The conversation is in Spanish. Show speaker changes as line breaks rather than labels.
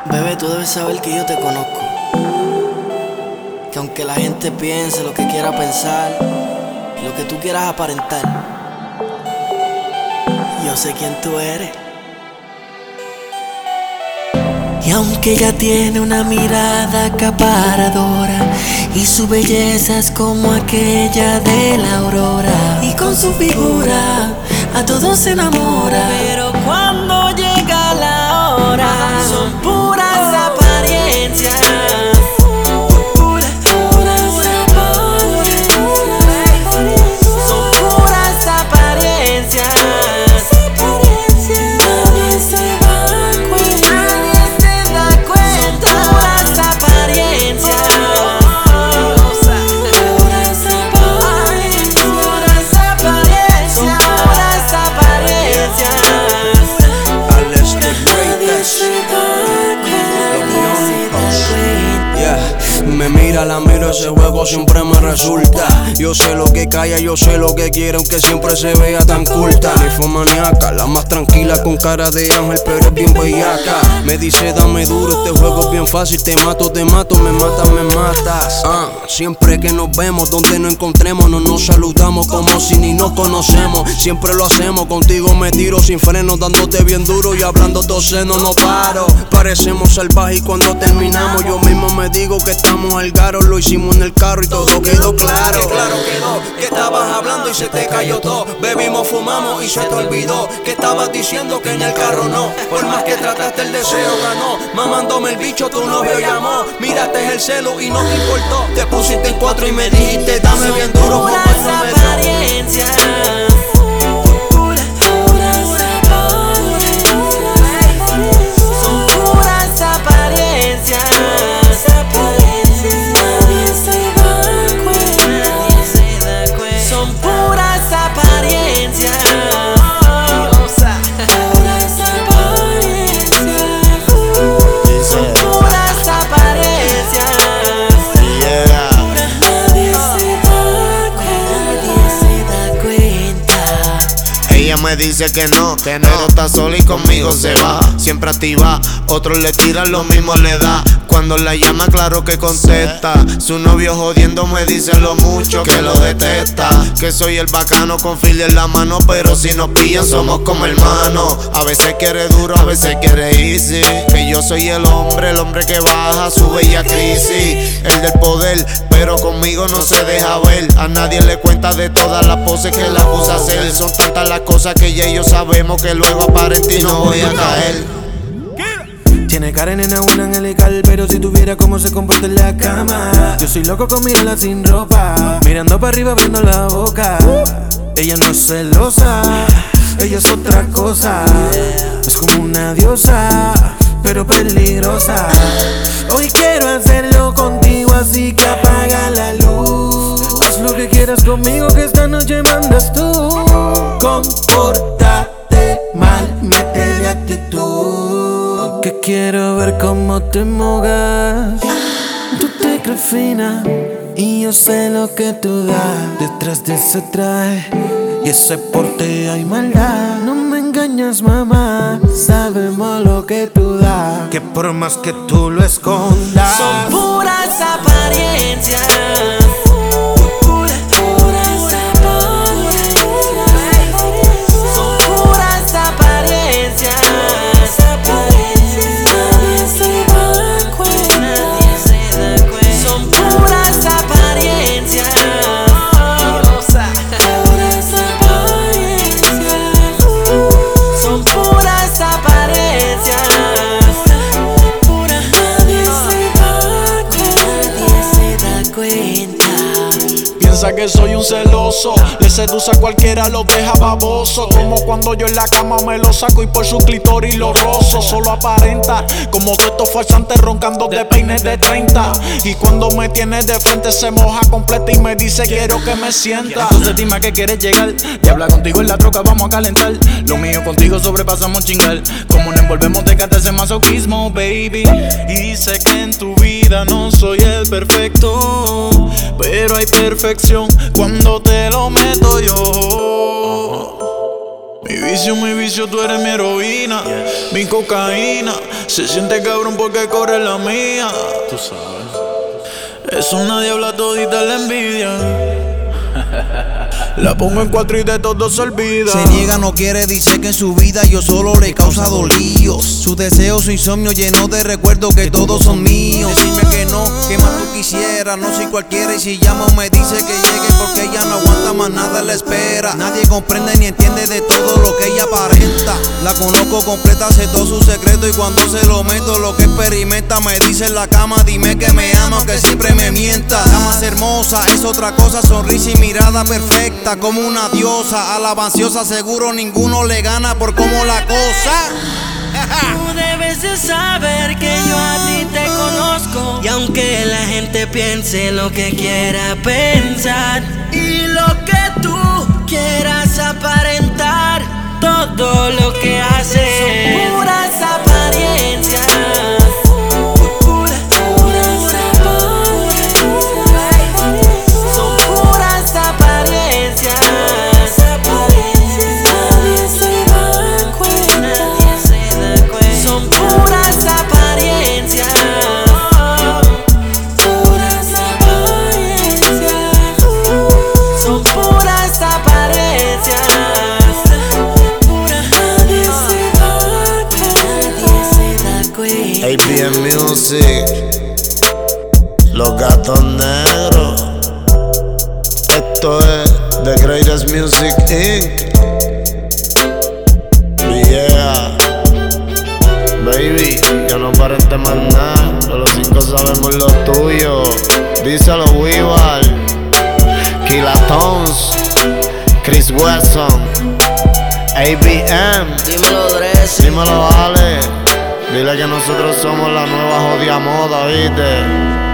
Bebé, tú debes saber que yo te conozco. Que aunque la gente piense lo que quiera pensar, lo que tú quieras aparentar, yo sé quién tú eres. Y aunque ella tiene una mirada acaparadora y su belleza es como aquella de la aurora, y con su figura a todos se enamora, pero cuando llega la hora son puras apariencias.
Me mira, la miro, ese juego siempre me resulta. Yo sé lo que calla, yo sé lo que quiere, aunque siempre se vea tan culta. Ni fue maníaca, la más tranquila con cara de ángel, pero es bien bellaca. Me dice dame duro, este juego es bien fácil. Te mato, me matas. Siempre que nos vemos, donde nos encontremos, no nos saludamos como si ni nos conocemos. Siempre lo hacemos, contigo me tiro sin freno, dándote bien duro y hablando seno, no paro. Parecemos salvajes y cuando terminamos yo mismo me digo que estamos al garo. Lo hicimos en el carro y todo quedó claro. Que claro quedó, que estabas hablando y se te cayó todo. Bebimos, fumamos y se te olvidó que estabas diciendo que en el carro no. Por más que trataste el deseo ganó. Mamándome el bicho tu novio llamó. Miraste el celo y no te importó. Te pusiste en cuatro y me dijiste dame bien duro como el
apariencias.
Ella me dice que no, pero está sola y conmigo se va. Siempre activa, otros le tiran, lo mismo le da. Cuando la llama, claro que contesta. Su novio jodiendo me dice lo mucho que lo detesta. Que soy el bacano con fil en la mano, pero si nos pillan somos como hermanos. A veces quiere duro, a veces quiere easy. Que yo soy el hombre que baja su bella crisis. El del poder, pero conmigo no se deja ver. A nadie le cuenta de todas las poses que la acusa hacer. Son tantas las cosas que ya ellos sabemos que luego aparente y no voy a caer.
Tiene cara de nena buena angelical, pero si tuviera cómo se comporta en la cama. Yo soy loco con mirarla sin ropa, mirando para arriba abriendo la boca. Ella no es celosa, ella es otra cosa. Es como una diosa, pero peligrosa. Hoy quiero hacerlo contigo, así que apaga la luz. Haz lo que quieras conmigo, que esta noche mandas tú. Compórtate mal, métele actitud, que quiero ver cómo te mojas. Tú te crees fina y yo sé lo que tú das. Detrás de ese traje y ese porte hay maldad. No me engañas, mamá, sabemos lo que tú das. Que por más que tú lo escondas,
son puras apariencias.
Piensa que soy un celoso, le seduce a cualquiera, lo deja baboso. Como cuando yo en la cama me lo saco y por su clítoris lo rozo. Solo aparenta, como todos estos farsantes roncando de peines de 30. Y cuando me tiene de frente se moja completa y me dice quiero que me sienta. Entonces dime a qué quieres llegar, te habla contigo en la troca, vamos a calentar. Lo mío contigo sobrepasamos chingar. Como nos envolvemos te canta ese masoquismo, baby. Y sé que en tu vida no soy el perfecto, pero hay perfección cuando te lo meto yo. Mi vicio, tú eres mi heroína, mi cocaína. Se siente cabrón porque corre la mía. Tú sabes. Es una diabla todita la envidia. La pongo en 4 y de todo se olvida.
Se niega, no quiere, dice que en su vida yo solo le he causado líos. Su deseo, su insomnio lleno de recuerdos que todos son míos. Decime que no, que más tú quisieras. No soy cualquiera y si llamo me dice que llegue porque ella no aguanta más nada, la espera. Nadie comprende ni entiende de todo lo que ella aparenta. La conozco completa, sé todo su secreto y cuando se lo meto lo que experimenta me dice en la cama, dime que me ama aunque siempre me mienta. La más hermosa es otra cosa, sonrisa y mirada perfecta como una diosa, alabanciosa, seguro ninguno le gana por cómo la cosa.
Tú debes de saber que yo a ti te conozco y aunque la gente piense lo que quiera pensar y lo que tú quieras aparentar, todo lo que haces son puras apariencias.
ABM Music, Los Gatos Negros. Esto es The Greatest Music Inc. Yeah, baby, ya no aparente más nada, que los 5 sabemos lo tuyo. Díselo, Weaver, Kilatones, Chris Wesson, ABM.
Dímelo, Dress.
Dímelo, Ale. Dile que nosotros somos la nueva jodida moda, ¿viste?